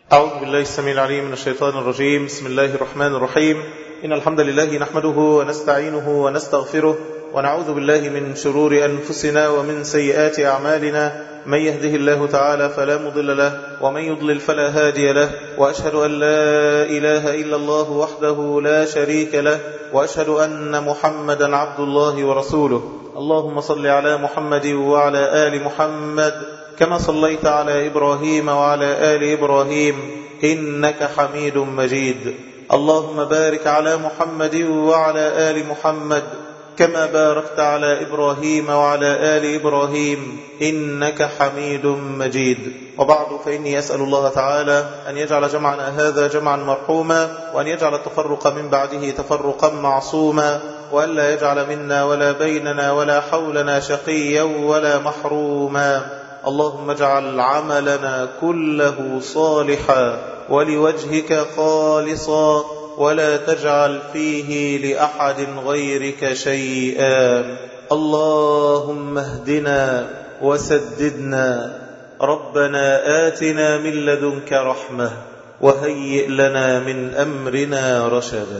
أعوذ بالله السميع العليم من الشيطان الرجيم. بسم الله الرحمن الرحيم. إن الحمد لله نحمده ونستعينه ونستغفره ونعوذ بالله من شرور أنفسنا ومن سيئات أعمالنا. من يهده الله تعالى فلا مضل له ومن يضلل فلا هادي له، وأشهد أن لا إله إلا الله وحده لا شريك له، وأشهد أن محمدا عبد الله ورسوله. اللهم صل على محمد وعلى آل محمد كما صليت على إبراهيم وعلى آل إبراهيم إنك حميد مجيد. اللهم بارك على محمد وعلى آل محمد كما باركت على إبراهيم وعلى آل إبراهيم إنك حميد مجيد. وبعد، فإني أسأل الله تعالى أن يجعل جمعنا هذا جمعا مرحوما، وأن يجعل التفرق من بعده تفرقا معصوما، وأن لا يجعل منا ولا بيننا ولا حولنا شقيا ولا محروما. اللهم اجعل عملنا كله صالحا ولوجهك خالصا، ولا تجعل فيه لأحد غيرك شيئا. اللهم اهدنا وسددنا. ربنا آتنا من لدنك رحمة وهيئ لنا من أمرنا رشدا.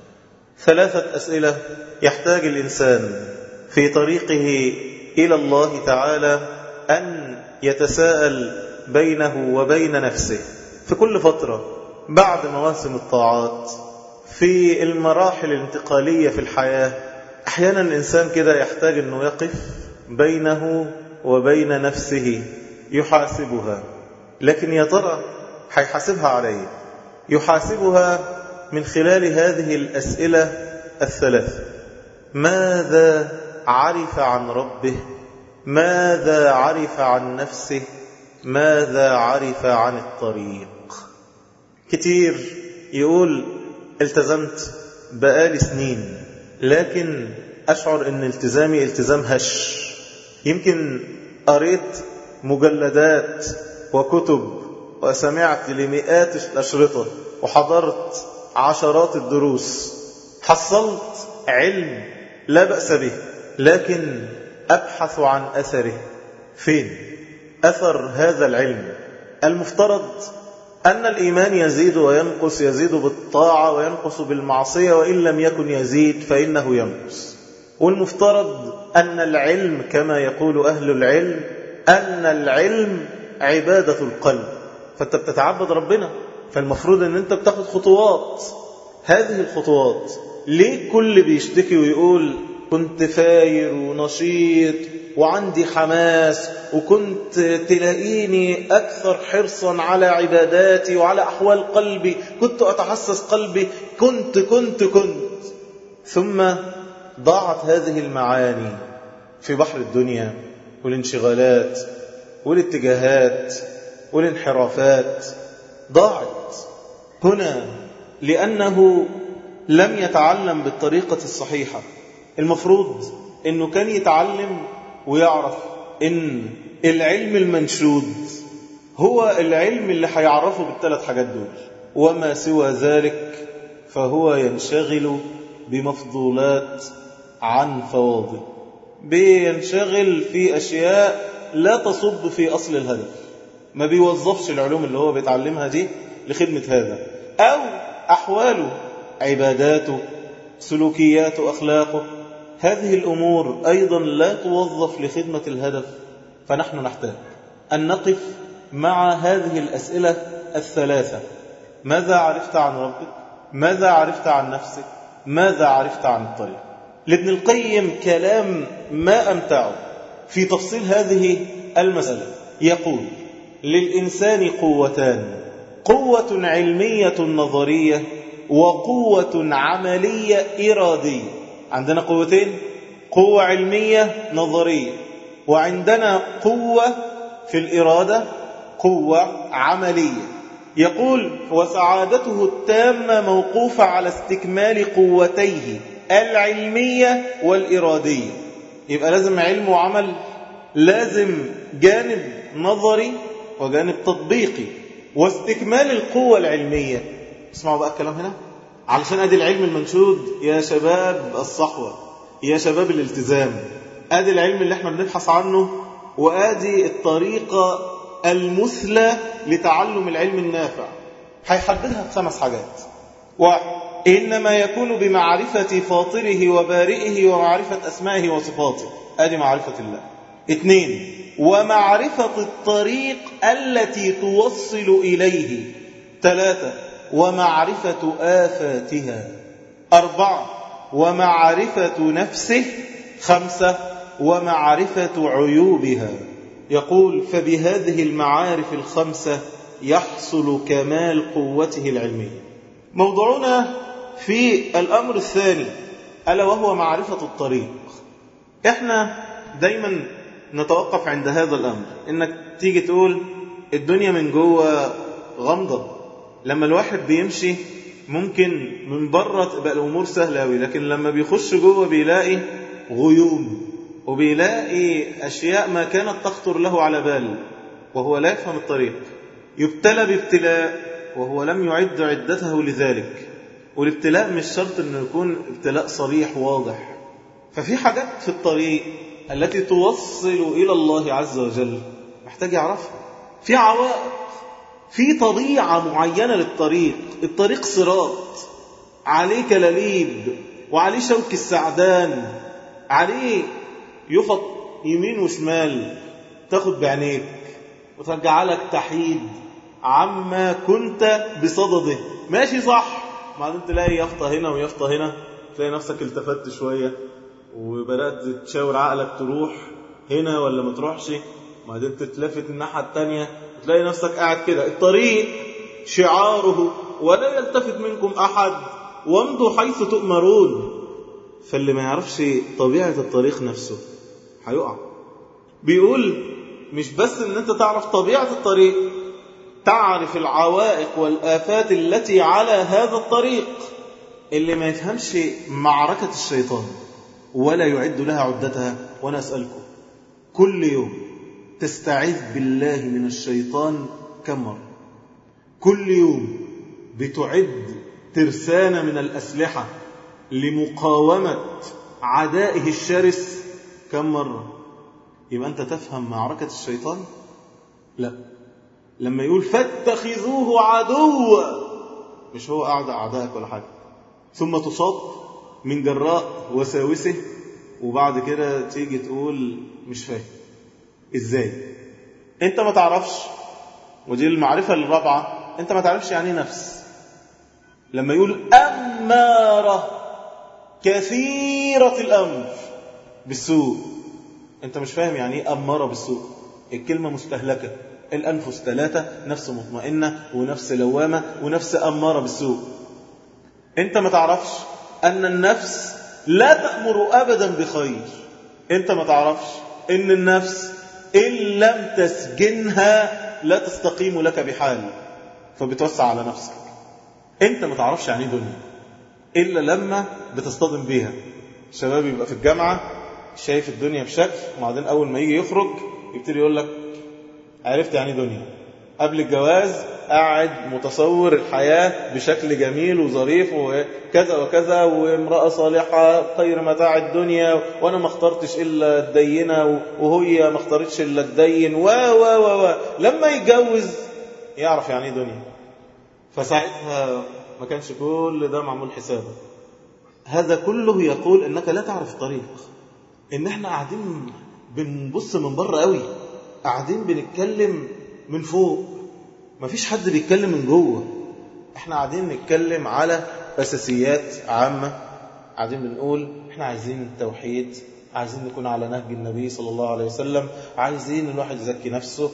3 أسئلة يحتاج الإنسان في طريقه إلى الله تعالى أن يتساءل بينه وبين نفسه في كل فترة بعد مواسم الطاعات، في المراحل الانتقالية في الحياة. أحيانا الإنسان كده يحتاج أنه يقف بينه وبين نفسه يحاسبها، لكن يا ترى هيحاسبها عليه؟ يحاسبها من خلال هذه الأسئلة 3: ماذا عرف عن ربه؟ ماذا عرف عن نفسه؟ ماذا عرف عن الطريق؟ كتير يقول التزمت بقالي سنين، لكن أشعر أن التزامي التزام هش. يمكن قريت مجلدات وكتب وسمعت لمئات الأشرطة وحضرت عشرات الدروس، حصلت علم لا بأس به، لكن أبحث عن أثره. فين أثر هذا العلم؟ المفترض أن الإيمان يزيد وينقص، يزيد بالطاعة وينقص بالمعصية، وإن لم يكن يزيد فإنه ينقص. والمفترض أن العلم كما يقول أهل العلم أن العلم عبادة القلب، فأنت بتتعبد ربنا، فالمفروض أن أنت بتاخد خطوات. هذه الخطوات ليه كل بيشتكي ويقول كنت فاير ونشيط وعندي حماس، وكنت تلاقيني أكثر حرصا على عباداتي وعلى أحوال قلبي، كنت أتحسس قلبي، كنت ثم ضاعت هذه المعاني في بحر الدنيا والانشغالات والاتجاهات والانحرافات، ضاعت هنا لأنه لم يتعلم بالطريقة الصحيحة. المفروض أنه كان يتعلم ويعرف أن العلم المنشود هو العلم اللي هيعرفه ب3 حاجات دول، وما سوى ذلك فهو ينشغل بمفضولات عن فواضل، بينشغل في أشياء لا تصب في أصل الهدف، ما بيوظفش العلوم اللي هو بيتعلمها دي لخدمة هذا، أو أحواله، عباداته، سلوكياته، أخلاقه، هذه الأمور أيضا لا توظف لخدمة الهدف. فنحن نحتاج أن نقف مع هذه الأسئلة 3: ماذا عرفت عن ربك؟ ماذا عرفت عن نفسك؟ ماذا عرفت عن الطريق؟ لابن القيم كلام ما أمتعه في تفصيل هذه المسألة. يقول: للإنسان قوتان، قوة علمية نظرية وقوة عملية إرادية. عندنا قوتين: قوة علمية نظرية، وعندنا قوة في الإرادة، قوة عملية. يقول: وسعادته التامة موقوفة على استكمال قوتيه العلمية والإرادية. يبقى لازم علم وعمل، لازم جانب نظري وجانب تطبيقي، واستكمال القوة العلمية. اسمعوا بقى الكلام هنا، علشان ادي العلم المنشود يا شباب الصحوة، يا شباب الالتزام. ادي العلم اللي احنا بنبحث عنه، وادي الطريقة المثلى لتعلم العلم النافع هيحددها ب5 حاجات. 1. إنما يكون بمعرفة فاطره وبارئه ومعرفة أسمائه وصفاته، هذه معرفة الله. 2. ومعرفة الطريق التي توصل إليه. 3. ومعرفة آفاتها. 4. ومعرفة نفسه. 5. ومعرفة عيوبها. يقول فبهذه المعارف ال5 يحصل كمال قوته العلمية. موضوعنا في الأمر الثاني ألا وهو معرفة الطريق. احنا دايما نتوقف عند هذا الأمر، إنك تيجي تقول الدنيا من جوه غامضة. لما الواحد بيمشي ممكن من بره تبقى الأمور سهلة أوي، لكن لما بيخش جوه بيلاقي غيوم وبيلاقي أشياء ما كانت تخطر له على بال وهو لا يفهم الطريق. يبتلى بابتلاء وهو لم يعد عدته لذلك، والابتلاء مش شرط أنه يكون ابتلاء صريح واضح. ففي حاجات في الطريق التي توصل إلى الله عز وجل محتاج يعرفها. في عوائق، في طبيعة معينة للطريق. الطريق صراط عليه كلاليب وعليه شوك السعدان، عليه يفط يمين وشمال، تاخد بعينيك وترجع لك تحيد عما كنت بصدده. ماشي صح، بعدين تلاقي يافطة هنا ويافطة هنا، تلاقي نفسك التفت شوية وبدأت تشاور عقلك تروح هنا ولا ما تروحش، بعدين تتلفت الناحية التانية وتلاقي نفسك قاعد كده. الطريق شعاره ولا يلتفت منكم أحد وامضوا حيث تؤمرون. فاللي ما يعرفش طبيعة الطريق نفسه هيقع. بيقول مش بس ان انت تعرف طبيعة الطريق، تعرف العوائق والآفات التي على هذا الطريق. اللي ما يفهمش معركة الشيطان ولا يعد لها عدتها. وانا أسألكم كل يوم تستعيذ بالله من الشيطان كم مرة؟ كل يوم بتعد ترسانة من الأسلحة لمقاومة عدائه الشرس كم مرة؟ يبقى أنت تفهم معركة الشيطان؟ لا. لما يقول فاتخذوه عدوا، مش هو أعدائك ولا حاجة، ثم تصاب من جراء وساوسه وبعد كده تيجي تقول مش فاهم إزاي. أنت ما تعرفش، ودي المعرفة الرابعة، أنت ما تعرفش يعني نفس. لما يقول أمارة كثيرة الأمر بالسوء، أنت مش فاهم يعني إيه أمارة بالسوء. الكلمة مستهلكة. الأنفس 3، نفس مطمئنة ونفس لوامة ونفس أمارة بالسوء. أنت ما تعرفش أن النفس لا تأمر أبدا بخير. أنت ما تعرفش أن النفس إن لم تسجنها لا تستقيم لك بحال، فبتوسع على نفسك. أنت ما تعرفش يعني دنيا إلا لما بتصطدم بيها. الشباب يبقى في الجامعة شايف الدنيا بشكل، وبعدين أول ما يجي يخرج يبتدي يقول لك عرفت يعني دنيا. قبل الجواز قاعد متصور الحياة بشكل جميل وظريف وكذا وكذا، وامرأة صالحة خير متاع الدنيا، وأنا ما اخترتش إلا الدينة وهي ما اخترتش إلا الدين لما يتجوز يعرف يعني دنيا. فساعتها ما كانش كل ده معمول حسابه. هذا كله يقول إنك لا تعرف الطريق. إن احنا قاعدين بنبص من بره قوي، قاعدين بنتكلم من فوق، مفيش حد بيتكلم من جوه. احنا قاعدين نتكلم على أساسيات عامة، قاعدين بنقول احنا عايزين التوحيد، عايزين نكون على نهج النبي صلى الله عليه وسلم، عايزين الواحد يزكي نفسه،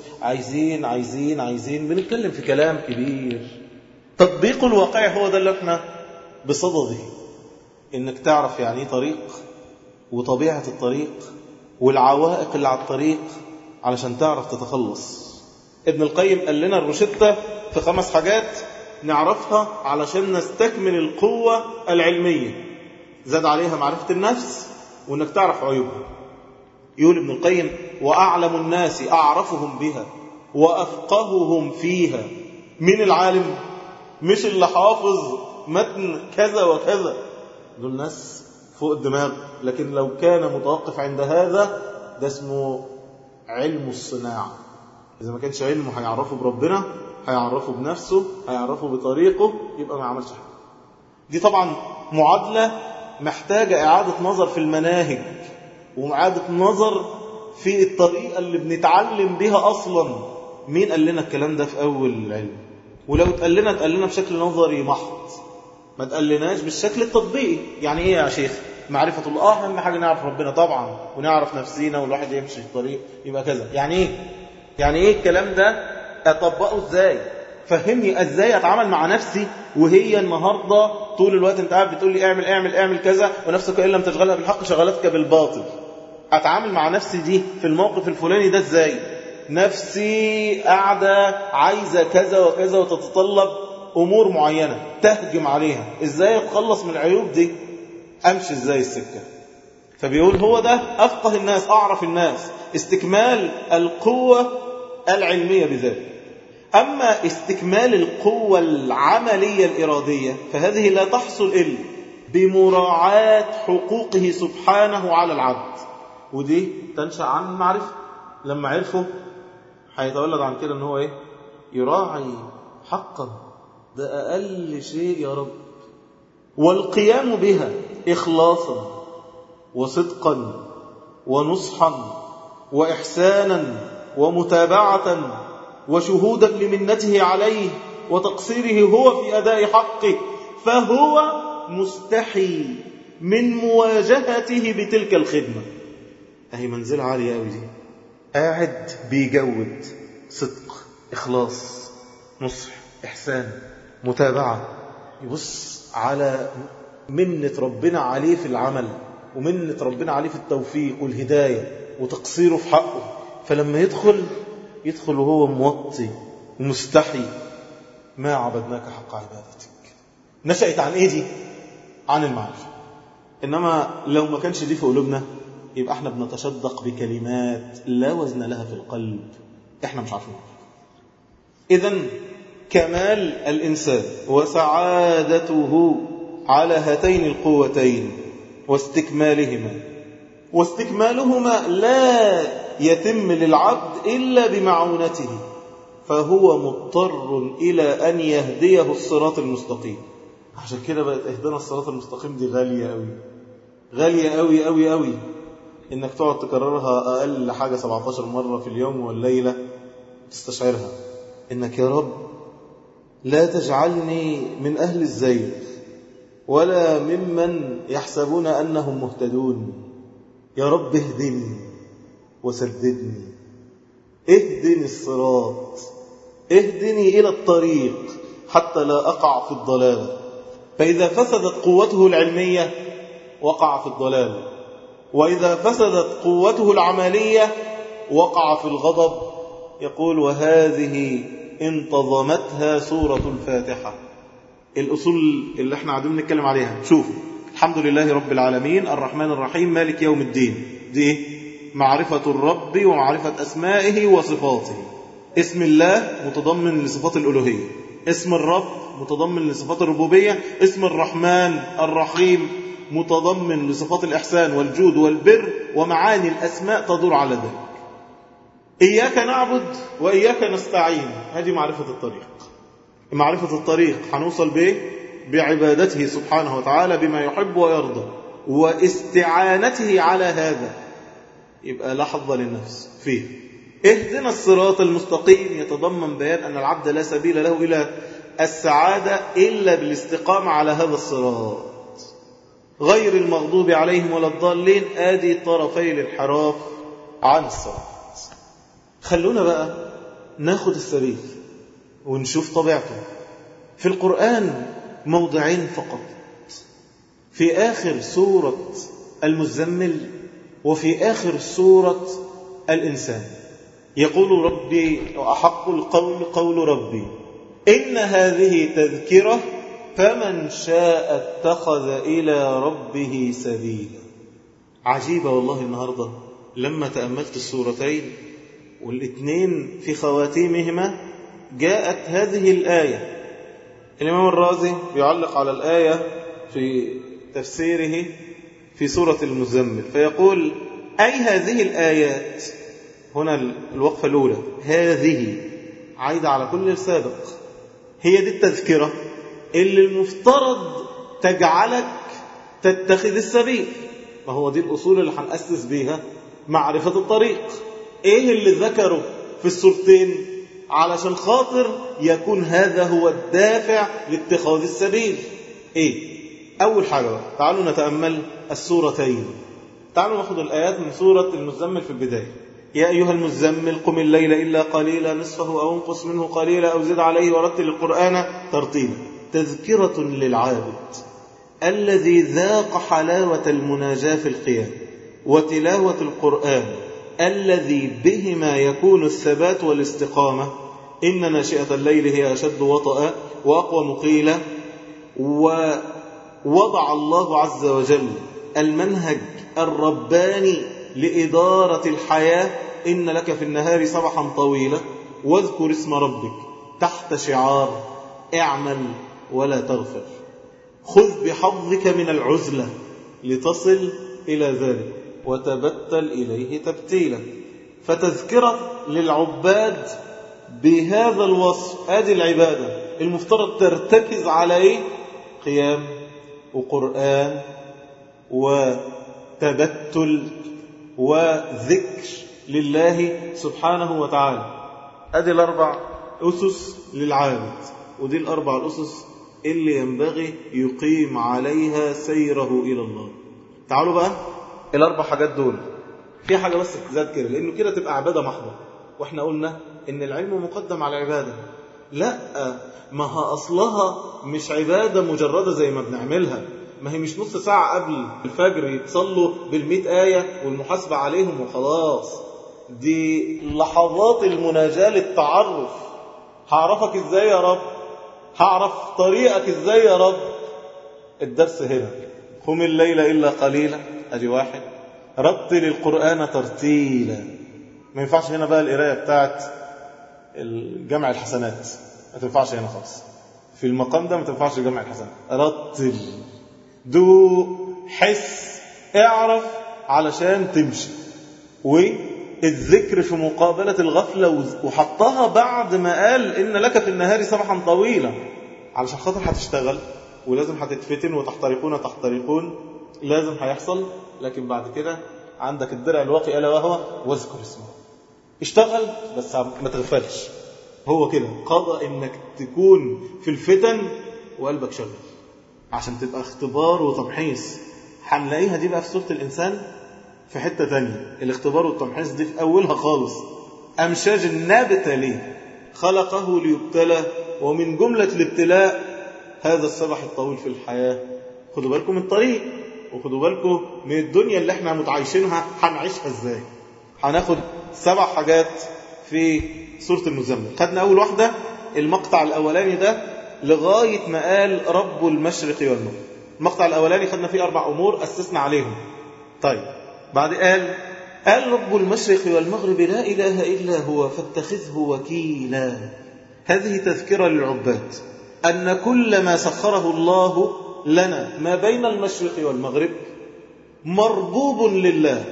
عايزين بنتكلم في كلام كبير. تطبيق الواقع هو ده اللي احنا بصدده. انك تعرف يعني ايه طريق وطبيعة الطريق والعوائق اللي على الطريق علشان تعرف تتخلص. ابن القيم قال لنا الروشتة في 5 حاجات نعرفها علشان نستكمل القوة العلمية. زاد عليها معرفة النفس وانك تعرف عيوبها. يقول ابن القيم وأعلم الناس أعرفهم بها وأفقههم فيها. من العالم؟ مش اللي حافظ متن كذا وكذا، دول ناس فوق الدماغ، لكن لو كان متوقف عند هذا ده اسمه علم الصناعة. إذا ما كانش علمه هيعرفه بربنا، هيعرفه بنفسه، هيعرفه بطريقه، يبقى ما عملش حاجة. دي طبعا معادلة محتاجة إعادة نظر في المناهج، وإعادة نظر في الطريقة اللي بنتعلم بها أصلا. مين قال لنا الكلام ده في أول العلم؟ ولو تقال لنا بشكل نظري محض، ما تقلناش بالشكل التطبيقي. يعني إيه يا شيخ؟ معرفة الله أهم حاجة نعرف ربنا طبعا، ونعرف نفسينا، والواحد يمشي في الطريق يبقى كذا. يعني إيه؟ يعني إيه الكلام ده؟ أطبقه إزاي؟ فهمني إزاي أتعامل مع نفسي وهي النهاردة طول الوقت أنت قاعد بتقول لي اعمل كذا، ونفسك إن لم تشغلها بالحق شغلتك بالباطل. أتعامل مع نفسي دي في الموقف الفلاني ده إزاي؟ نفسي قاعدة عايزة كذا وكذا وتتطلب أمور معينة تهجم عليها، إزاي أتخلص من العيوب دي؟ أمشي إزاي السكة؟ فبيقول هو ده أفقه الناس، أعرف الناس، استكمال القوة العلمية بذلك. أما استكمال القوة العملية الإرادية فهذه لا تحصل إلا بمراعاة حقوقه سبحانه على العبد، ودي تنشأ عن المعرفة. لما عرفه هيتولد عن كده ان هو ايه؟ يراعي حقا، ده اقل شيء يا رب، والقيام بها اخلاصا وصدقا ونصحا واحسانا ومتابعة وشهودا لمنته عليه وتقصيره هو في اداء حقه، فهو مستحي من مواجهته بتلك الخدمة. اهي منزلة عالية قوي دي، قاعد بيجود صدق، إخلاص، نصح، إحسان، متابعة، يبص على منة ربنا عليه في العمل، ومنة ربنا عليه في التوفيق والهداية وتقصيره في حقه. فلما يدخل وهو موطي ومستحي، ما عبدناك حق عبادتك. نشأت عن إيه دي؟ عن المعرفة. إنما لو ما كانش دي في قلوبنا يبقى احنا بنتشدق بكلمات لا وزن لها في القلب، احنا مش عارفين. إذن كمال الإنسان وسعادته على هاتين القوتين واستكمالهما لا يتم للعبد إلا بمعونته، فهو مضطر إلى أن يهديه الصراط المستقيم. عشان كده بقت اهدنا الصراط المستقيم دي غالية قوي، غالية قوي قوي قوي، إنك تقعد تكررها أقل حاجة 17 مرة في اليوم والليلة، تستشعرها إنك يا رب لا تجعلني من أهل الزيغ ولا ممن يحسبون أنهم مهتدون. يا رب اهدني وسددني، اهدني الصراط، اهدني إلى الطريق حتى لا أقع في الضلال. فإذا فسدت قوته العلمية وقع في الضلال، وإذا فسدت قوته العملية وقع في الغضب. يقول وهذه انتظمتها سورة الفاتحة. الأصول اللي احنا قاعدين نتكلم عليها، شوفوا: الحمد لله رب العالمين، الرحمن الرحيم، مالك يوم الدين. دي معرفة الرب ومعرفة أسمائه وصفاته. اسم الله متضمن لصفات الألوهية، اسم الرب متضمن لصفات الربوبية، اسم الرحمن الرحيم متضمن لصفات الإحسان والجود والبر، ومعاني الأسماء تدور على ذلك. إياك نعبد وإياك نستعين، هذه معرفة الطريق. معرفة الطريق هنوصل به بعبادته سبحانه وتعالى بما يحب ويرضى، واستعانته على هذا، يبقى لا حظ للنفس فيه. اهدنا الصراط المستقيم يتضمن بيان أن العبد لا سبيل له إلى السعادة إلا بالاستقامة على هذا الصراط، غير المغضوب عليهم ولا الضالين. آدي طرفي الانحراف عن الصراط. خلونا بقى ناخد السبيل ونشوف طبيعته. في القرآن موضعين فقط، في آخر سورة المزمل وفي آخر سورة الإنسان. يقول ربي وأحق القول قول ربي إن هذه تذكرة فمن شاء اتخذ إلى ربه سبيلا. عجيبة والله النهاردة لما تأملت السورتين والاثنين في خواتيمهما جاءت هذه الآية. الإمام الرازي يعلق على الآية في تفسيره في سورة المزمل فيقول: أي هذه الآيات هنا الوقفة الأولى هذه عايدة على كل السابق، هي دي التذكرة اللي المفترض تجعلك تتخذ السبيل. ما هو دي الأصول اللي هنأسس بيها معرفة الطريق. إيه اللي ذكره في السورتين علشان خاطر يكون هذا هو الدافع لاتخاذ السبيل؟ إيه؟ أول حاجة بقى تعالوا نتأمل السورتين. تعالوا نأخذ الآيات من سورة المزمل في البداية. يا أيها المزمل قم الليل إلا قليلا نصفه أو انقص منه قليلا أو زد عليه ورتل القرآن ترتيلا. تذكرة للعابد الذي ذاق حلاوة المناجاة في القيام وتلاوة القرآن الذي بهما يكون الثبات والاستقامة. إن ناشئة الليل هي أشد وطأ وأقوى مقيلة. ووضع الله عز وجل المنهج الرباني لإدارة الحياة. إن لك في النهار سبحا طويلا واذكر اسم ربك تحت شعار اعمل ولا تغفر. خذ بحظك من العزلة لتصل إلى ذلك وتبتل إليه تبتيلا. فتذكرة للعباد بهذا الوصف. هذه العبادة المفترض ترتكز على إيه؟ قيام وقرآن وتبتل وذكر لله سبحانه وتعالى. هذه الأربع أسس للعابد، ودي الأربع الأسس اللي ينبغي يقيم عليها سيره إلى الله. تعالوا بقى الأربع حاجات دول في حاجة بس تذكر، لأنه كده تبقى عبادة محضة. وإحنا قلنا إن العلم مقدم على العبادة. لا، ما ها أصلها مش عبادة مجردة زي ما بنعملها. ما هي مش نص ساعة قبل الفجر يتصلوا بال100 آية والمحاسبة عليهم وخلاص. دي لحظات المناجاة للتعرف. هعرفك إزاي يا رب؟ هعرف طريقك إزاي يا رب؟ الدرس هنا. قم الليل إلا قليلا، أدي واحد. رتل القرآن ترتيلا. ما ينفعش هنا بقى القراءة بتاعت الجمع الحسنات، ما تنفعش هنا خالص. في المقام ده ما تنفعش جمع الحسنات. رتل، دو، حس، اعرف علشان تمشي. والذكر في مقابلة الغفلة، وحطها بعد ما قال إن لك في النهار سبحا طويلا، علشان خاطر هتشتغل ولازم هتتفتن وتحترقون تحترقون، لازم هيحصل. لكن بعد كده عندك الدرع الواقي ألا وهو واذكر اسمه. اشتغل بس ما تغفلش. هو كده قضى إنك تكون في الفتن وقلبك شغل عشان تبقى اختبار وتمحيص. هنلاقيها دي بقى في سورة الإنسان في حتة تانية. الاختبار والتمحيص دي في أولها خالص. أمشاج النابتة ليه؟ خلقه ليبتلى، ومن جملة الابتلاء هذا السبح الطويل في الحياة. خدوا بالكم من الطريق، وخدوا بالكم من الدنيا اللي احنا متعايشينها هنعيشها ازاي. هناخد 7 حاجات في سورة المزمل. خدنا أول واحدة المقطع الأولاني ده لغاية ما قال رب المشرق والمغرب. المقطع الأولاني خدنا فيه 4 أمور أسسنا عليهم. طيب بعد قال رب المشرق والمغرب لا إله إلا هو فاتخذه وكيلا. هذه تذكرة للعباد أن كل ما سخره الله لنا ما بين المشرق والمغرب مربوب لله،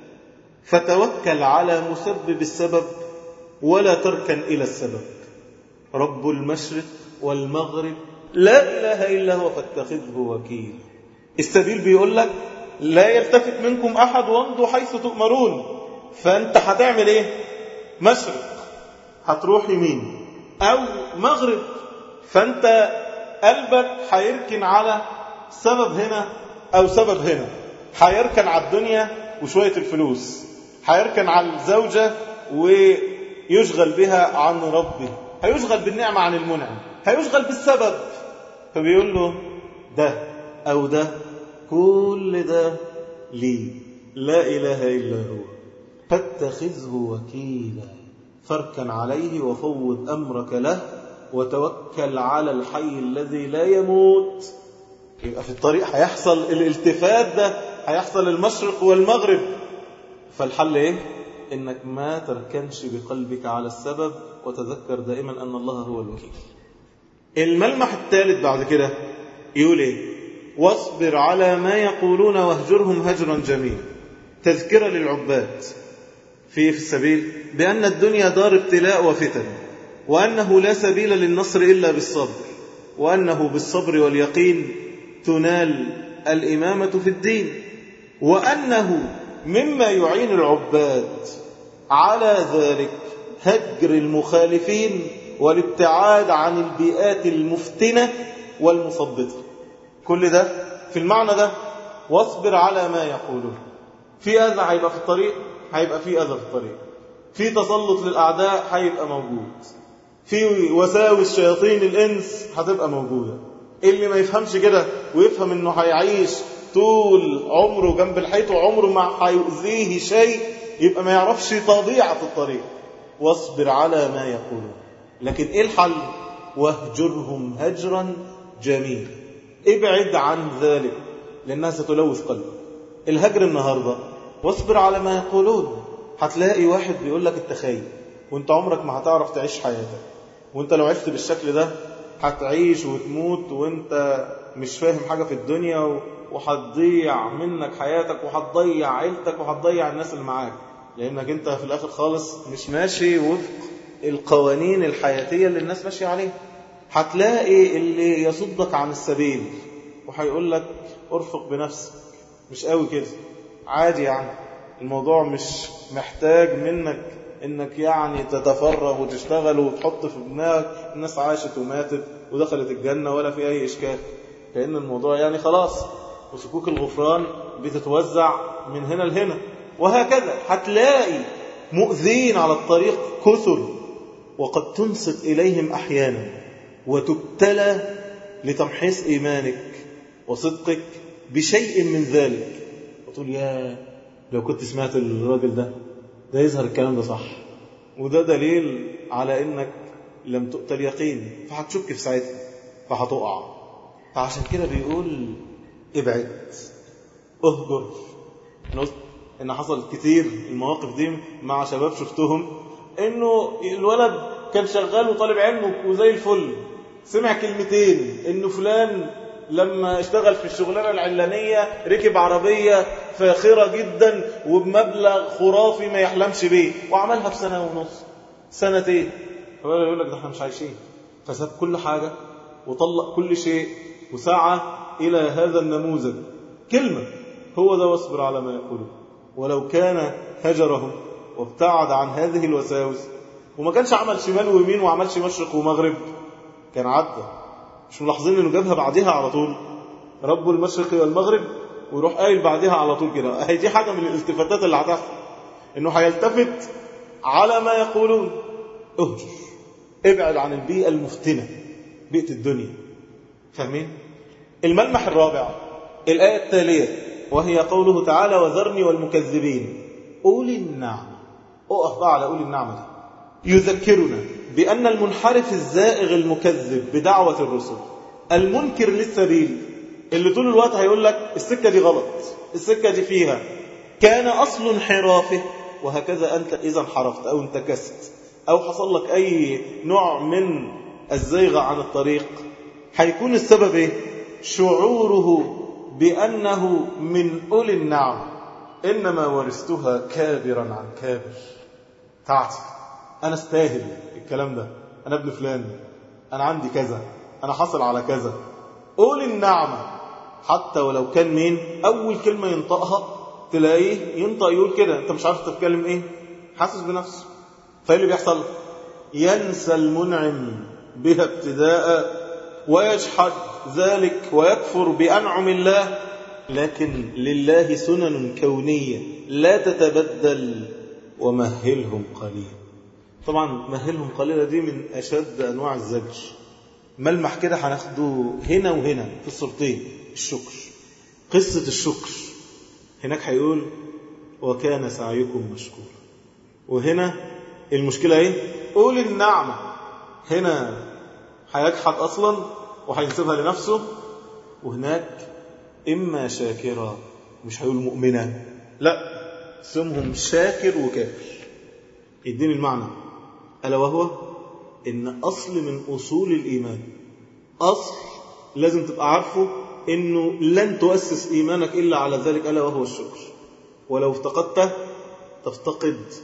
فتوكل على مسبب السبب ولا تركن إلى السبب. رب المشرق والمغرب لا إله إلا هو فاتخذه وكيلا. السبيل بيقول لك لا يلتفت منكم أحد وامضوا حيث تؤمرون. فأنت هتعمل إيه؟ مشرق هتروح يمين أو مغرب، فأنت قلبك هيركن على سبب هنا أو سبب هنا. هيركن على الدنيا وشوية الفلوس، هيركن على الزوجة ويشغل بها عن ربه، هيشغل بالنعمة عن المنعم، هيشغل بالسبب. فبيقول له ده أو ده كل ده لي لا إله إلا هو فاتخذه وكيلا فاركن عليه وفوض أمرك له وتوكل على الحي الذي لا يموت. يبقى في الطريق هيحصل الالتفات ده، هيحصل المشرق والمغرب. فالحل ايه؟ انك ما تركنش بقلبك على السبب وتذكر دائما ان الله هو الوكيل. الملمح الثالث بعد كده يقول ايه؟ واصبر على ما يقولون واهجرهم هجرا جميلا. تذكرة للعباد في السبيل بأن الدنيا دار ابتلاء وفتن، وأنه لا سبيل للنصر إلا بالصبر، وأنه بالصبر واليقين تنال الإمامة في الدين، وأنه مما يعين العباد على ذلك هجر المخالفين والابتعاد عن البيئات المفتنة والمثبطة. كل ده في المعنى ده، واصبر على ما يقولون. في أذى هيبقى في الطريق، هيبقى في أذى في الطريق، في تسلط للأعداء هيبقى موجود، في وساوس شياطين الإنس هتبقى موجودة. اللي ما يفهمش كده ويفهم إنه هيعيش طول عمره جنب الحيط وعمره ما هيؤذيه شيء، يبقى ما يعرفش طبيعة الطريق. واصبر على ما يقولون. لكن إيه الحل؟ واهجرهم هجرا جميلا. ابعد عن ذلك لأنها ستلوث قلبك. الهجر النهاردة واصبر على ما يقولون. هتلاقي واحد بيقول لك التخيل، وانت عمرك ما هتعرف تعيش حياتك، وانت لو عشت بالشكل ده هتعيش وتموت وانت مش فاهم حاجة في الدنيا، وهتضيع منك حياتك، وهتضيع عيلتك، وهتضيع الناس اللي معاك، لأنك انت في الآخر خالص مش ماشي وفق القوانين الحياتية اللي الناس ماشية عليها. هتلاقي اللي يصدك عن السبيل وهيقول لك ارفق بنفسك، مش قوي كده، عادي يعني، الموضوع مش محتاج منك انك يعني تتفرغ وتشتغل وتحط في دماغك الناس عاشت وماتت ودخلت الجنة ولا في اي اشكال، لان الموضوع يعني خلاص، وسكوك الغفران بتتوزع من هنا لهنا. وهكذا هتلاقي مؤذين على الطريق كثر، وقد تنصت إليهم أحيانا وتبتلى لتمحيص إيمانك وصدقك بشيء من ذلك، وتقول يا لو كنت سمعت الراجل ده يظهر الكلام ده صح، وده دليل على إنك لم تؤت اليقين، فهتشك في ساعتها فهتقع. فعشان كده بيقول ابعد، اهجر. إن حصل كتير المواقف دي مع شباب شفتهم، إنه الولد كان شغال وطالب علمه وزي الفل، سمع كلمتين إنه فلان لما اشتغل في الشغلانة العلانية ركب عربية فاخرة جدا وبمبلغ خرافي ما يحلمش بيه، وعملها في سنة ونص سنتين، فبقى يقول لك ده احنا مش عايشين، فساب كل حاجة وطلق كل شيء وسعى إلى هذا النموذج. كلمة هو ده واصبر على ما يقولون. ولو كان هجرهم وابتعد عن هذه الوساوس وما كانش عمل شمال ويمين وعملش مشرق ومغرب، كان عدى. مش ملاحظين انه جابها بعدها على طول، رب المشرق والمغرب، ويروح قايل بعدها على طول كده. هي دي حاجة من الالتفاتات اللي هتحصل، انه هيلتفت على ما يقولون. اهجر، ابعد عن البيئة المفتنة، بيئة الدنيا. فاهمين؟ الملمح الرابع الآية التالية، وهي قوله تعالى وذرني والمكذبين أولي النعمة. أقف بقى على أولي النعمة دي. يذكرنا بأن المنحرف الزائغ المكذب بدعوة الرسل المنكر للسبيل، اللي طول الوقت هيقول لك السكة دي غلط، السكة دي فيها، كان أصل انحرافه. وهكذا أنت إذا انحرفت أو انتكست أو حصل لك أي نوع من الزيغ عن الطريق، هيكون السبب إيه؟ شعوره بأنه من أولي النعم. إنما ورثتها كابرا عن كابر. تعطي أنا استاهل الكلام ده، أنا ابن فلان، أنا عندي كذا، أنا حصل على كذا. أولي النعمة حتى ولو كان مين أول كلمة ينطقها تلاقيه ينطق يقول كده، أنت مش عارف تتكلم إيه، حاسس بنفسه. فإيه اللي بيحصل؟ ينسى المنعم بها ابتداء ويجحد ذلك ويكفر بأنعم الله. لكن لله سنن كونية لا تتبدل، ومهلهم قليل. طبعا مهلهم قليلة دي من أشد أنواع الزجر. ملمح كده هناخده هنا وهنا في الصورتين. الشكر، قصة الشكر هناك هيقول وكان سعيكم مشكور، وهنا المشكلة ايه؟ قول النعمة. هنا هيجحد أصلا وهينسبها لنفسه، وهناك إما شاكرا، مش هيقول مؤمنا، لا، اسمهم شاكر وكافر. يديني المعنى، ألا وهو إن أصل من أصول الإيمان، أصل لازم تبقى عارفه إنه لن تؤسس إيمانك إلا على ذلك، ألا وهو الشكر. ولو افتقدته تفتقد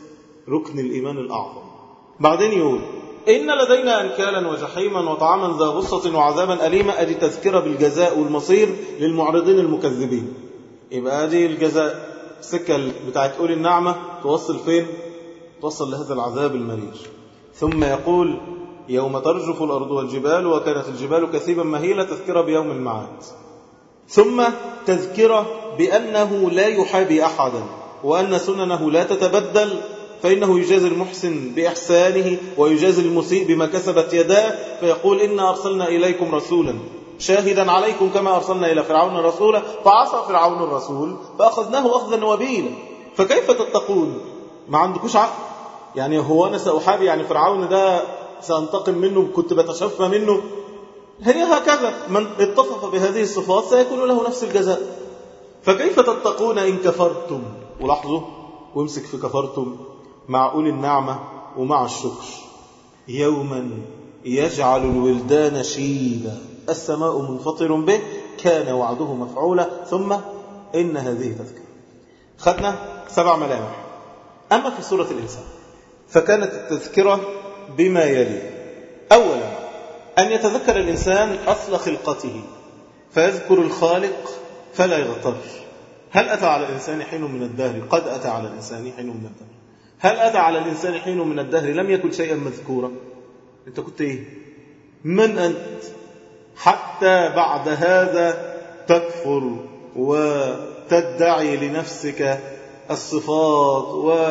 ركن الإيمان الأعظم. بعدين يقول إن لدينا أنكالا وجحيما وطعاما ذا غصة وعذابا أليما. أدي تذكرة بالجزاء والمصير للمعرضين المكذبين. يبقى أدي الجزاء، السكة بتاعت قول النعمة توصل فين؟ توصل لهذا العذاب المرير. ثم يقول يوم ترجف الأرض والجبال وكانت الجبال كثيبا مهيلة. تذكرة بيوم المعاد. ثم تذكرة بأنه لا يحابي أحدا وأن سننه لا تتبدل، فإنه يجازي المحسن بإحسانه ويجازي المسيء بما كسبت يداه. فيقول إنا أرسلنا إليكم رسولا شاهدا عليكم كما أرسلنا إلى فرعون رسولا فعصى فرعون الرسول فأخذناه أخذا وبيلا. فكيف تتقون؟ ما عندكوش عقل. يعني هو أنا سأحابي يعني فرعون ده سأنتقم منه، كنت بتشفى منه؟ هي هكذا، من اتصف بهذه الصفات سيكون له نفس الجزاء. فكيف تتقون إن كفرتم؟ ولاحظوا وامسك في كفرتم مع أولي النعمة ومع الشكر. يوما يجعل الولدان شيبا السماء منفطر به كان وعده مفعولا. ثم إن هذه تذكرة. خدنا 7 ملامح. أما في سورة الإنسان فكانت التذكرة بما يلي. أولا أن يتذكر الإنسان أصل خلقته فيذكر الخالق فلا يغتر. هل أتى على الإنسان حين من الدهر؟ قد أتى على الإنسان حين من الدهر. هل أتى على الإنسان حين من الدهر لم يكن شيئا مذكورا؟ أنت كنت إيه؟ من أنت؟ حتى بعد هذا تكفر وتدعي لنفسك الصفات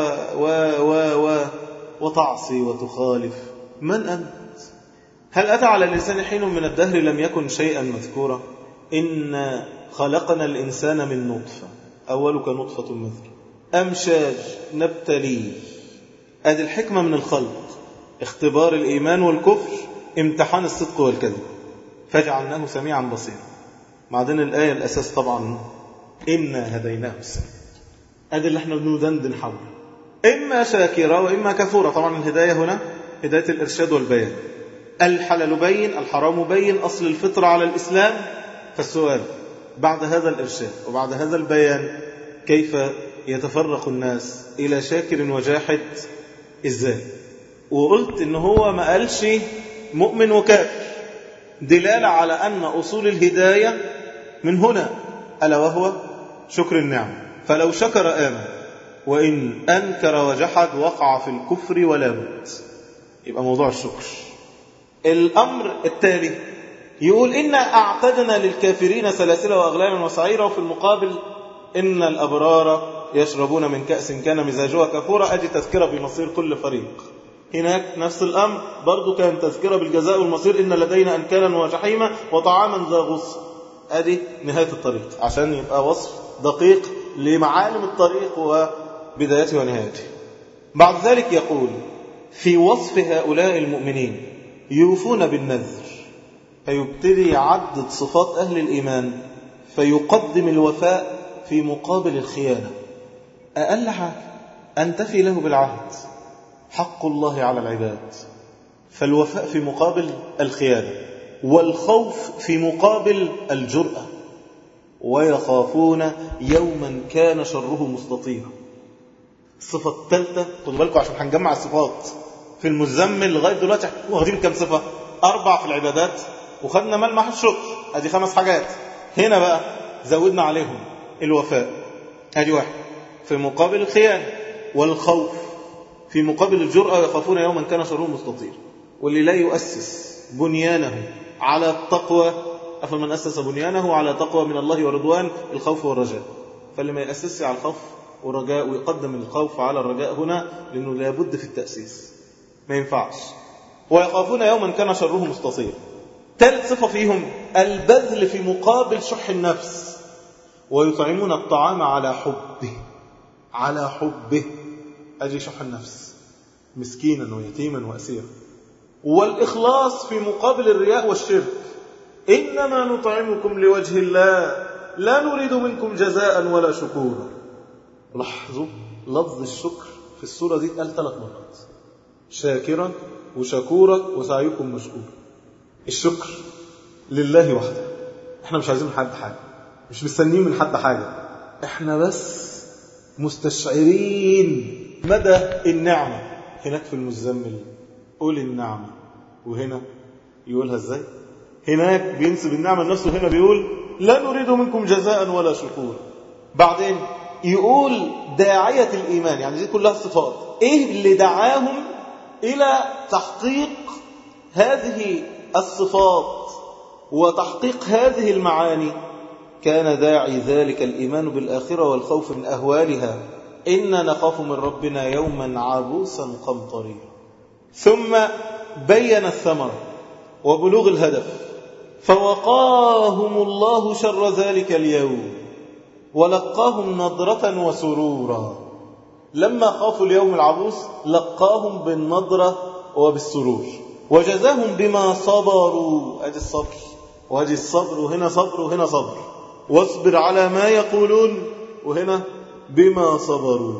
وتعصي وتخالف. من أنت؟ هل أتى على الإنسان حين من الدهر لم يكن شيئا مذكورا؟ إن خلقنا الإنسان من نطفة أولك نطفة مثل أمشاج نبتليه. هذه الحكمة من الخلق، اختبار الإيمان والكفر، امتحان الصدق والكذب، فجعلناه سميعا بصيرا. بعدين الآية الأساس طبعا إنا هديناه السبيل. هذا اللي احنا بندندن حوله، إما شاكرا وإما كفورا. طبعا الهداية هنا هداية الإرشاد والبيان. الحلال بين، الحرام بين، أصل الفطرة على الإسلام. فالسؤال بعد هذا الإرشاد وبعد هذا البيان كيف يتفرق الناس إلى شاكر وجاحد؟ إزاي؟ وقلت إن هو ما قالش مؤمن وكافر، دلالة على أن أصول الهداية من هنا، ألا وهو شكر النعم. فلو شكر آمن، وإن أنكر وجحد وقع في الكفر ولا بد. يبقى موضوع الشكر. الأمر التالي يقول إنا أعتدنا للكافرين سلاسل وأغلالا وسعيرا. وفي المقابل إن الأبرار يشربون من كأس كان مزاجها كافورا. أجي تذكرة بمصير كل فريق. هناك نفس الأمر برضو كان تذكرة بالجزاء والمصير. إن لدينا أنكالا وجحيما وطعاما ذا غصة. أدي نهاية الطريق عشان يبقى وصف دقيق لمعالم الطريق وبدايته ونهايته. بعد ذلك يقول في وصف هؤلاء المؤمنين يوفون بالنذر، فيبتدي يعدد صفات أهل الإيمان فيقدم الوفاء في مقابل الخيانة. أقل حاجة أن تفي له بالعهد، حق الله على العباد. فالوفاء في مقابل الخيانة، والخوف في مقابل الجرأة. ويخافون يوما كان شره مستطيرا. الصفة الثالثة، خدوا بالكم عشان هنجمع الصفات في المزمل لغاية دلوقتي. واخدين كم صفة؟ 4 في العبادات، وخدنا ملمح الشكر، ادي 5 حاجات. هنا بقى زودنا عليهم الوفاء، ادي 1 في مقابل الخيانة، والخوف في مقابل الجرأة. يخافون يوما كان شره مستطير. واللي لا يؤسس بنيانه على التقوى، أفمن أسس بنيانه على تقوى من الله ورضوان، الخوف والرجاء. فاللي ما يأسسش على الخوف والرجاء ويقدم الخوف على الرجاء هنا، لأنه لابد في التأسيس، ما ينفعش. ويخافون يوما كان شره مستطير. 3 صفة فيهم البذل في مقابل شح النفس. ويطعمون الطعام على حبه، على حبه، أجي شح النفس، مسكينا ويتيما وأسيرا. والإخلاص في مقابل الرياء والشرك. إنما نطعمكم لوجه الله لا نريد منكم جزاء ولا شكورا. لاحظوا لفظ الشكر في السورة دي قال 3 مرات، شاكرا وشكورا وسعيكم مشكور. الشكر لله وحده. احنا مش عايزين من حد حاجة، مش مستنيين من حد حاجة، احنا بس مستشعرين مدى النعمة. هناك في المزمل قول النعمة، وهنا يقولها ازاي؟ هناك بينسب النعمة لنفسه، هنا بيقول لا نريد منكم جزاء ولا شكور. بعدين يقول داعية الإيمان، يعني دي كلها صفات. إيه اللي دعاهم إلى تحقيق هذه الصفات وتحقيق هذه المعاني؟ كان داعي ذلك الإيمان بالآخرة والخوف من أهوالها. إنا نخاف من ربنا يوما عبوسا قمطريرا. ثم بين الثمر وبلوغ الهدف، فوقاهم الله شر ذلك اليوم ولقاهم نضرة وسرورا. لما خافوا اليوم العبوس لقاهم بالنضرة وبالسرور، وجزاهم بما صبروا. أدي الصبر وأدي الصبر، وهنا صبر وهنا صبر. واصبر على ما يقولون، وهنا بما صبروا.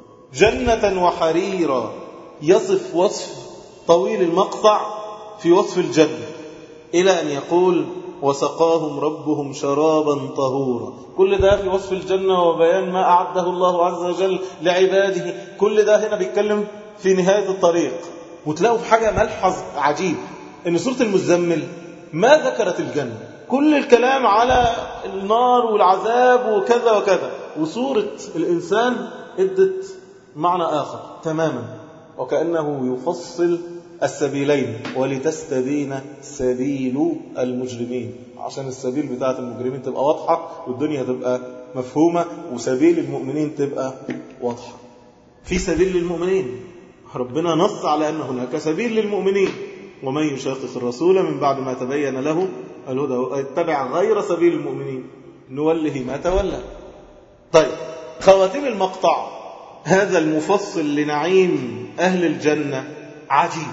جنة وحريرا، يصف وصف طويل المقطع في وصف الجنة، إلى أن يقول وسقاهم ربهم شرابا طهورا. كل ده في وصف الجنة وبيان ما أعده الله عز وجل لعباده. كل ده هنا بيتكلم في نهاية الطريق. وتلاقوا في حاجة ملحظ عجيب، إن سورة المزمل ما ذكرت الجنة، كل الكلام على النار والعذاب وكذا وكذا. وسورة الإنسان ادت معنى آخر تماما، وكأنه يفصل السبيلين ولتستبين سبيل المجرمين، عشان السبيل بتاعة المجرمين تبقى واضحة والدنيا تبقى مفهومة، وسبيل المؤمنين تبقى واضحة. في سبيل للمؤمنين، ربنا نص على أن هناك سبيل للمؤمنين. ومن يشاقق الرسول من بعد ما تبين له الهدى ويتبع غير سبيل المؤمنين نوله ما تولى. طيب، خواتيم المقطع هذا المفصل لنعيم أهل الجنة عجيب.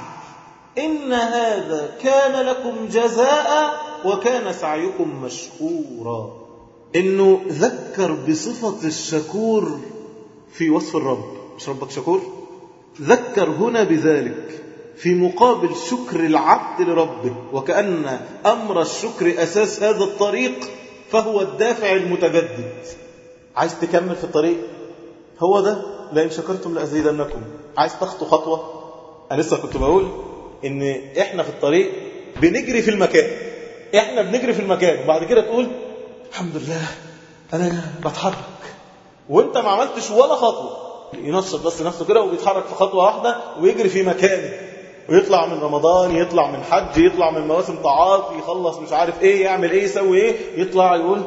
إن هذا كان لكم جزاء وكان سعيكم مشكورا. إنه ذكر بصفة الشكور في وصف الرب. مش ربك شكور؟ ذكر هنا بذلك في مقابل شكر العبد لربه، وكأن أمر الشكر أساس هذا الطريق، فهو الدافع المتجدد. عايز تكمل في الطريق؟ هو ده لئن شكرتم لأزيدنكم. عايز تخطو خطوة؟ أنا لسه كنت بقول إن إحنا في الطريق بنجري في المكان، إحنا بنجري في المكان، وبعد كده تقول الحمد لله أنا بتحرك، وإنت ما عملتش ولا خطوة. ينشط بس نفسه كده وبيتحرك في خطوة واحدة ويجري في مكانه، ويطلع من رمضان، يطلع من حج، يطلع من مواسم طاعات، يخلص مش عارف إيه، يعمل إيه، يسوي إيه، يطلع يقول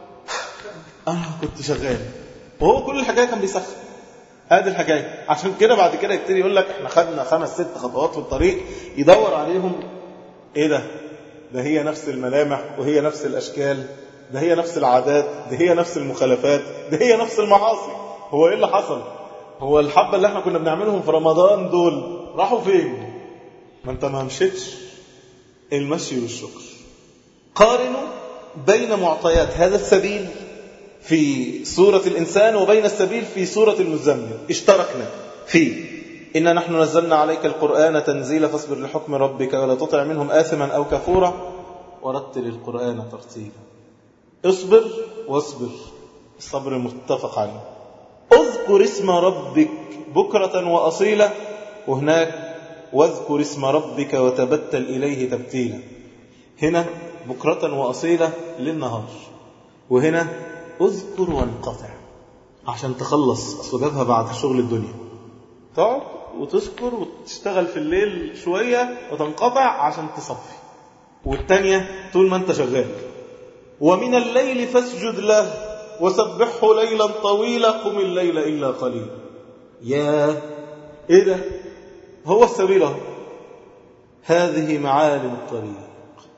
أنا كنت شغال. وهو كل الحكاية كان بيسخن. هذه الحكاية. عشان كده بعد كده يبتدي يقول لك احنا خدنا 5-6 خطوات في الطريق، يدور عليهم. ايه ده هي نفس الملامح، وهي نفس الاشكال، ده هي نفس العادات، ده هي نفس المخالفات، ده هي نفس المعاصي. هو ايه اللي حصل؟ هو الحبة اللي احنا كنا بنعملهم في رمضان دول راحوا فين؟ ما انت ما مشيتش. المشي والشكر. قارنوا بين معطيات هذا السبيل في سورة الإنسان وبين السبيل في سورة المزمل. اشتركنا فيه. إنا نحن نزلنا عليك القرآن تنزيلا فاصبر لحكم ربك ولا تطع منهم آثما أو كفورا ورتل القرآن ترتيلا. اصبر واصبر، الصبر متفق عليه. اذكر اسم ربك بكرة وأصيلا، وهناك واذكر اسم ربك وتبتل إليه تبتيلا. هنا بكرة وأصيلا للنهار، وهنا اذكر وانقطع عشان تخلص. أصل جابها بعد شغل الدنيا، تقعد وتذكر وتشتغل في الليل شوية وتنقطع عشان تصفي. والتانية طول ما انت شغال. ومن الليل فاسجد له وسبحه ليلا طويلا قم الليل إلا قليلا. يا ايه ده؟ هو السبيل اهو. هذه معالم الطريق.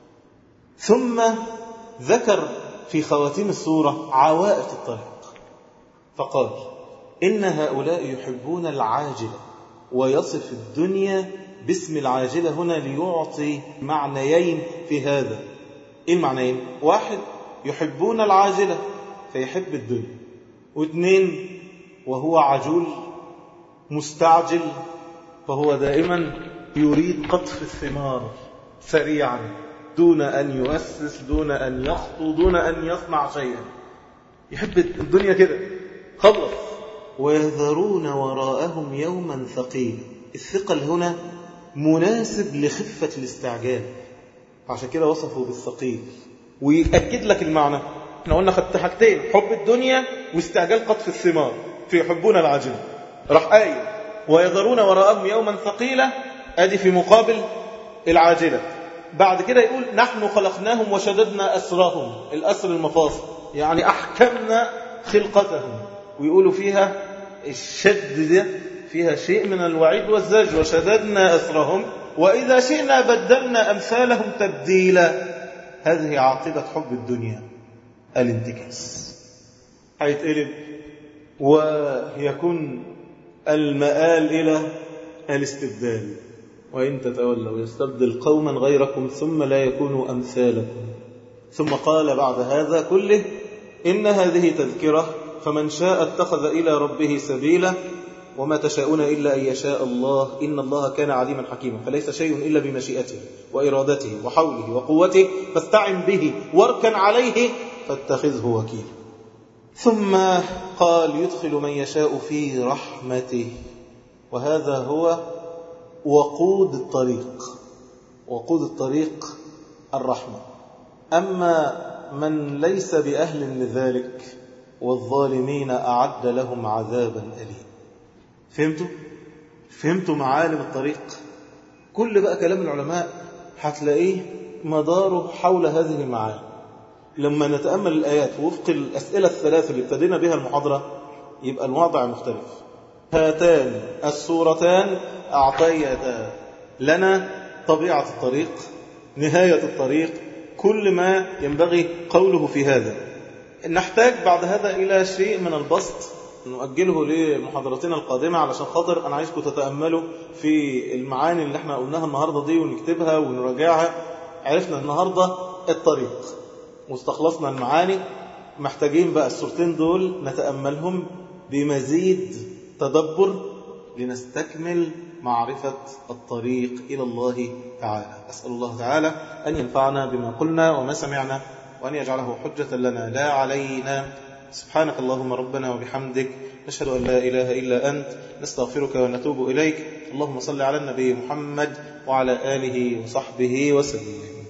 ثم ذكر في خواتيم السورة عوائق الطريق، فقال إن هؤلاء يحبون العاجلة، ويصف الدنيا باسم العاجلة هنا ليعطي معنيين في هذا. إيه المعنيين؟ 1 يحبون العاجلة فيحب الدنيا، 2 وهو عجول مستعجل فهو دائما يريد قطف الثمار سريعا دون أن يؤسس، دون أن يخطو، دون أن يصنع شيئا. يحب الدنيا كده، خلص ويذرون وراءهم يوما ثقيلا. الثقل هنا مناسب لخفة الاستعجال، عشان كده وصفوا بالثقيل ويأكد لك المعنى. احنا قلنا خدت حاجتين، حب الدنيا واستعجال قطف الثمار في يحبون العاجلة. راح آية ويذرون وراءهم يوما ثقيلا، ادي في مقابل العاجلة. بعد كده يقول نحن خلقناهم وشددنا أسرهم، الأسر المفاصل، يعني أحكمنا خلقتهم. ويقولوا فيها الشد ده فيها شيء من الوعيد والزجر، وشددنا أسرهم وإذا شئنا بدلنا أمثالهم تبديلا. هذه عاقبة حب الدنيا، الانتكاس، هيتقلب ويكون المآل إلى الاستبدال. وإن تتولوا يستبدل قوما غيركم ثم لا يكونوا أمثالكم. ثم قال بعد هذا كله إن هذه تذكرة فمن شاء اتخذ إلى ربه سبيلا وما تشاءون إلا أن يشاء الله إن الله كان عليما حكيما. فليس شيء إلا بمشيئته وإرادته وحوله وقوته، فاستعن به واركن عليه فاتخذه وكيلا. ثم قال يدخل من يشاء في رحمته، وهذا هو وقود الطريق. وقود الطريق الرحمة. أما من ليس بأهل لذلك والظالمين أعد لهم عذابا أليم. فهمتوا معالم الطريق؟ كل بقى كلام العلماء هتلاقيه مداره حول هذه المعالم. لما نتأمل الآيات وفق الأسئلة الثلاث اللي ابتدينا بها المحاضرة يبقى الوضع مختلف. هاتان السورتان أعطيتا لنا طبيعة الطريق، نهاية الطريق، كل ما ينبغي قوله في هذا. نحتاج بعد هذا إلى شيء من البسط نؤجله لمحاضرتنا القادمة، علشان خاطر أنا عايزكم تتأملوا في المعاني اللي احنا قلناها النهاردة دي ونكتبها ونراجعها. عرفنا النهاردة الطريق واستخلصنا المعاني، محتاجين بقى السورتين دول نتأملهم بمزيد تدبر لنستكمل معرفة الطريق إلى الله تعالى. أسأل الله تعالى أن ينفعنا بما قلنا وما سمعنا، وأن يجعله حجة لنا لا علينا. سبحانك اللهم ربنا وبحمدك، نشهد أن لا إله إلا أنت، نستغفرك ونتوب إليك. اللهم صل على النبي محمد وعلى آله وصحبه وسلم.